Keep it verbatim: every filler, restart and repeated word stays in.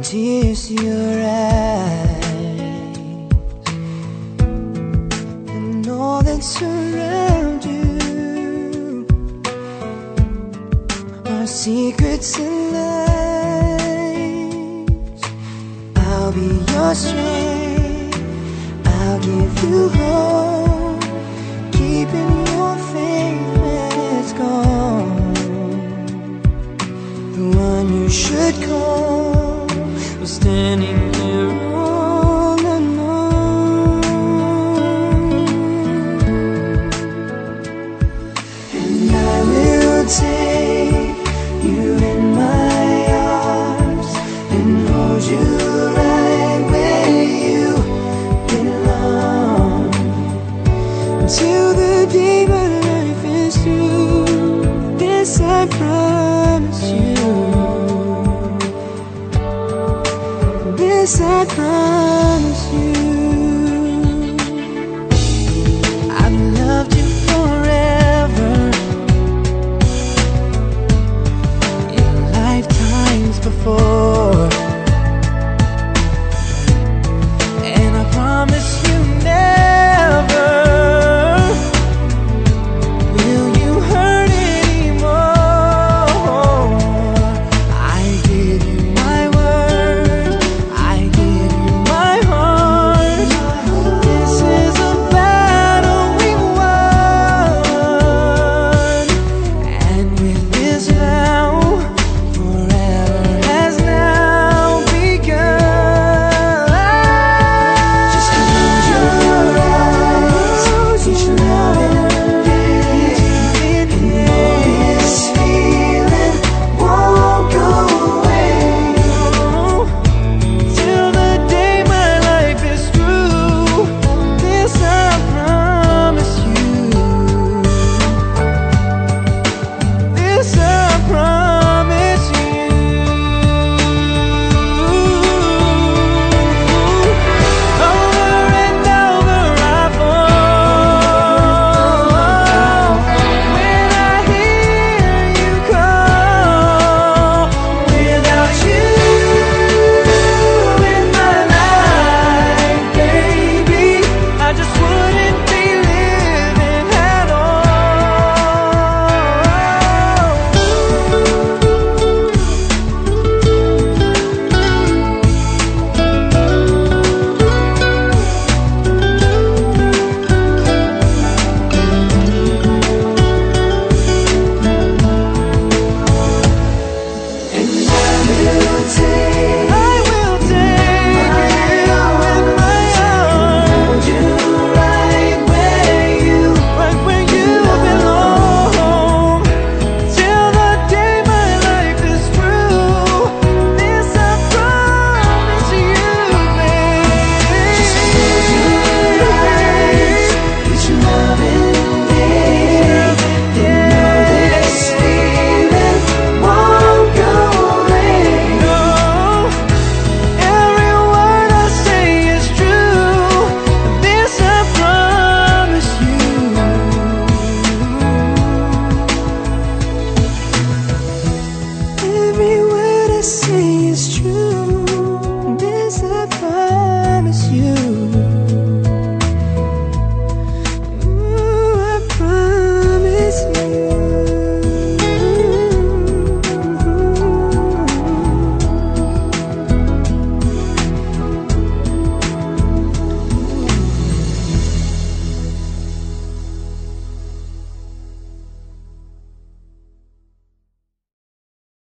tears to your eyes, and all that surround you are secrets and lies. I'll be your strength, I'll give you hope, keeping your faith when it's gone. The one you should call was standing here all alone. And I will take you in my arms and hold you right where you belong, until the day my life is through. This I promise you, this I promise you.